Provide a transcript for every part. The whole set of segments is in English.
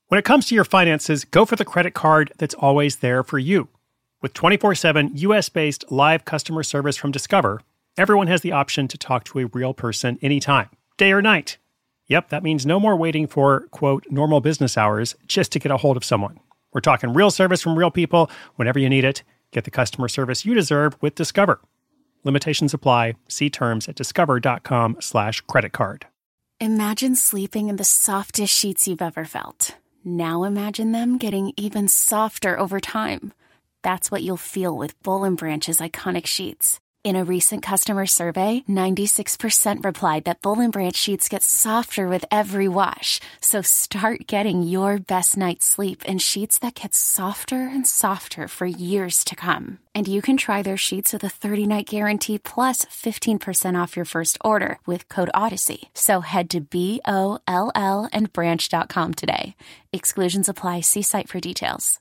When it comes to your finances, go for the credit card that's always there for you. With 24/7 US-based live customer service from Discover, everyone has the option to talk to a real person anytime, day or night. Yep, that means no more waiting for, quote, normal business hours just to get a hold of someone. We're talking real service from real people whenever you need it. Get the customer service you deserve with Discover. Limitations apply. See terms at discover.com/creditcard. Imagine sleeping in the softest sheets you've ever felt. Now imagine them getting even softer over time. That's what you'll feel with Boll & Branch's iconic sheets. In a recent customer survey, 96% replied that Boll & Branch sheets get softer with every wash. So start getting your best night's sleep in sheets that get softer and softer for years to come. And you can try their sheets with a 30-night guarantee plus 15% off your first order with code Odyssey. So head to BOLL and branch.com today. Exclusions apply. See site for details.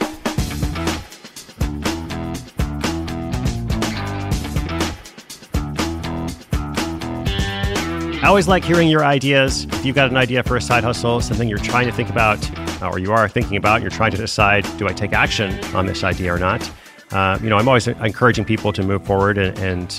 I always like hearing your ideas. If you've got an idea for a side hustle, something you're trying to think about, or you are thinking about, you're trying to decide, do I take action on this idea or not? I'm always encouraging people to move forward and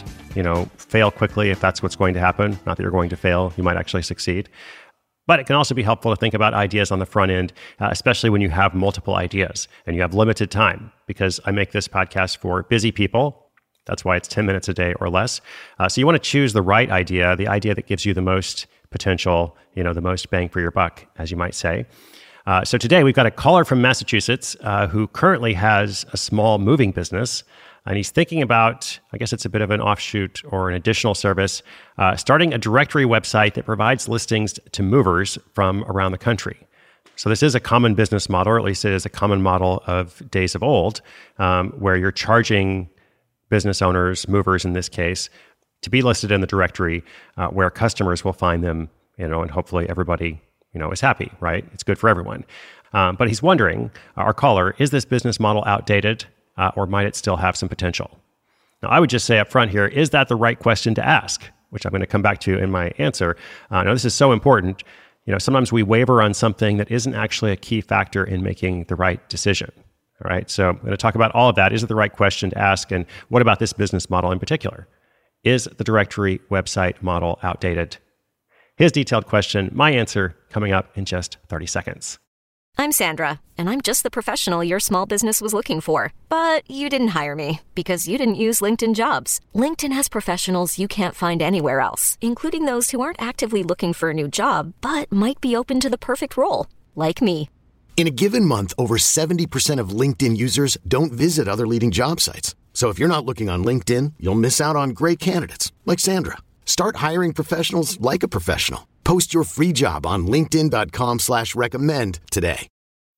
fail quickly if that's what's going to happen. Not that you're going to fail, you might actually succeed. But it can also be helpful to think about ideas on the front end, especially when you have multiple ideas and you have limited time, because I make this podcast for busy people. That's why it's 10 minutes a day or less. So you want to choose the right idea, the idea that gives you the most potential, the most bang for your buck, as you might say. So today we've got a caller from Massachusetts who currently has a small moving business. And he's thinking about, I guess it's a bit of an offshoot or an additional service, starting a directory website that provides listings to movers from around the country. So this is a common business model, or at least it is a common model of days of old, where you're charging business owners, movers in this case, to be listed in the directory where customers will find them, and hopefully everybody, is happy, right? It's good for everyone. But he's wondering, our caller, is this business model outdated or might it still have some potential? Now, I would just say up front here, is that the right question to ask? Which I'm going to come back to in my answer. Now, this is so important. Sometimes we waver on something that isn't actually a key factor in making the right decision. All right, so I'm going to talk about all of that. Is it the right question to ask? And what about this business model in particular? Is the directory website model outdated? His detailed question, my answer, coming up in just 30 seconds. I'm Sandra, and I'm just the professional your small business was looking for. But you didn't hire me because you didn't use LinkedIn Jobs. LinkedIn has professionals you can't find anywhere else, including those who aren't actively looking for a new job, but might be open to the perfect role, like me. In a given month, over 70% of LinkedIn users don't visit other leading job sites. So if you're not looking on LinkedIn, you'll miss out on great candidates like Sandra. Start hiring professionals like a professional. Post your free job on linkedin.com/recommend today.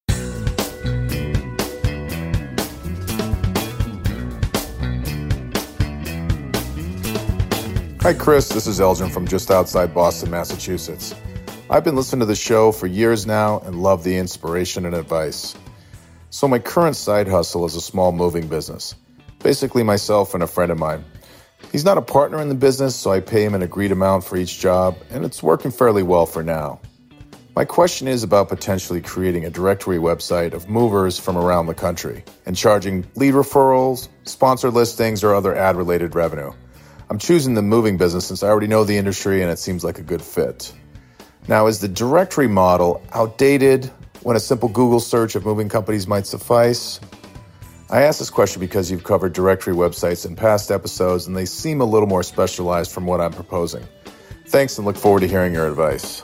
Hi, Chris. This is Elgin from just outside Boston, Massachusetts. I've been listening to the show for years now and love the inspiration and advice. So my current side hustle is a small moving business. Basically myself and a friend of mine. He's not a partner in the business, so I pay him an agreed amount for each job, and it's working fairly well for now. My question is about potentially creating a directory website of movers from around the country and charging lead referrals, sponsored listings, or other ad-related revenue. I'm choosing the moving business since I already know the industry and it seems like a good fit. Now, is the directory model outdated when a simple Google search of moving companies might suffice? I ask this question because you've covered directory websites in past episodes and they seem a little more specialized from what I'm proposing. Thanks and look forward to hearing your advice.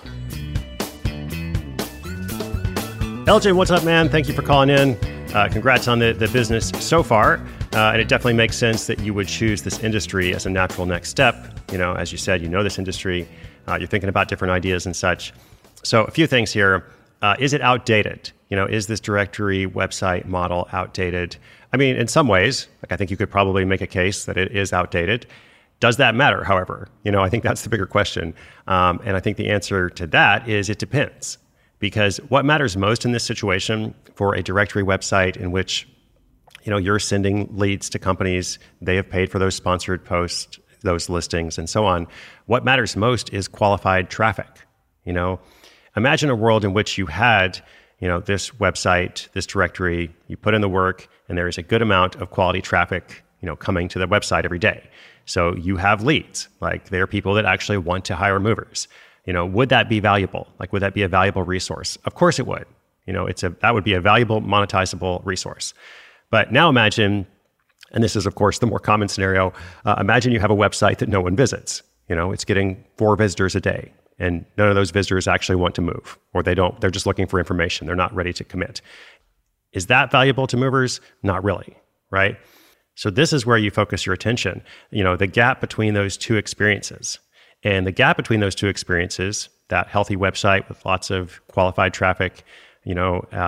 Elgin, what's up, man? Thank you for calling in. Congrats on the business so far. And it definitely makes sense that you would choose this industry as a natural next step. As you said, this industry. You're thinking about different ideas and such. So a few things here. Is it outdated? Is this directory website model outdated? I mean, in some ways, I think you could probably make a case that it is outdated. Does that matter, however? I think that's the bigger question. And I think the answer to that is it depends. Because what matters most in this situation for a directory website in which, you're sending leads to companies, they have paid for those sponsored posts, those listings, and so on. What matters most is qualified traffic. Imagine a world in which you had, this website, this directory, you put in the work, and there is a good amount of quality traffic, coming to the website every day. So you have leads, like there are people that actually want to hire movers. Would that be valuable? Like, would that be a valuable resource? Of course it would. That would be a valuable monetizable resource. But now imagine, and this is of course the more common scenario, imagine you have a website that no one visits. It's getting 4 visitors a day, and none of those visitors actually want to move, or they're just looking for information. They're not ready to commit. Is that valuable to movers? Not really, right? So this is where you focus your attention, the gap between those two experiences. And the gap between those two experiences, that healthy website with lots of qualified traffic, and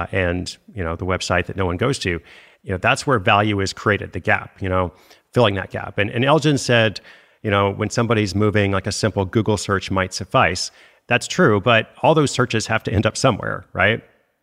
the website that no one goes to, that's where value is created, the gap, filling that gap. And Elgin said, when somebody's moving, like a simple Google search might suffice. That's true, but all those searches have to end up somewhere, right?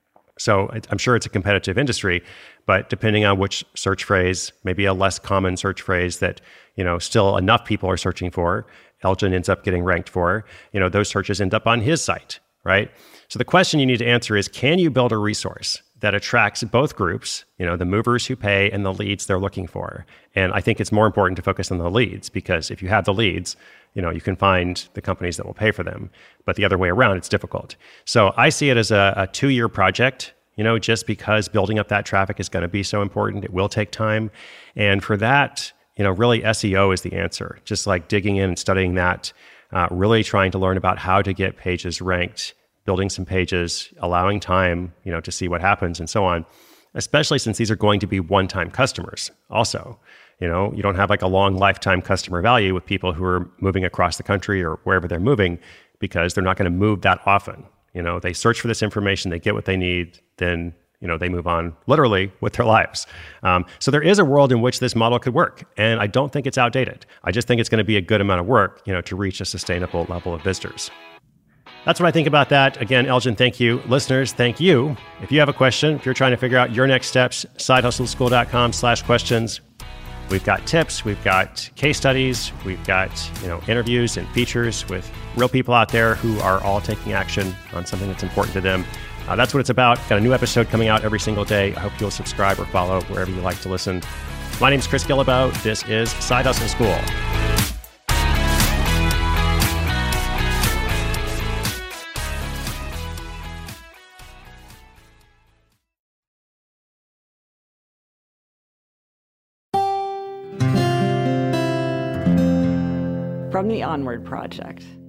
So I'm sure it's a competitive industry, but depending on which search phrase, maybe a less common search phrase that, still enough people are searching for, Elgin ends up getting ranked for, those searches end up on his site, right? So the question you need to answer is, can you build a resource that attracts both groups, the movers who pay and the leads they're looking for? And I think it's more important to focus on the leads, because if you have the leads, you can find the companies that will pay for them. But the other way around, it's difficult. So I see it as a 2-year project, just because building up that traffic is going to be so important. It will take time. And for that, really SEO is the answer. Just like digging in and studying that, really trying to learn about how to get pages ranked, building some pages, allowing time, to see what happens and so on, especially since these are going to be one-time customers also. You don't have like a long lifetime customer value with people who are moving across the country or wherever they're moving, because they're not going to move that often. They search for this information, they get what they need, then they move on literally with their lives. So there is a world in which this model could work, and I don't think it's outdated. I just think it's going to be a good amount of work, to reach a sustainable level of visitors. That's what I think about that. Again, Elgin, thank you. Listeners, thank you. If you have a question, if you're trying to figure out your next steps, sidehustleschool.com/questions. We've got tips, we've got case studies, we've got interviews and features with real people out there who are all taking action on something that's important to them. That's what it's about. Got a new episode coming out every single day. I hope you'll subscribe or follow wherever you like to listen. My name's Chris Guillebeau. This is Side Hustle School. From the Onward Project.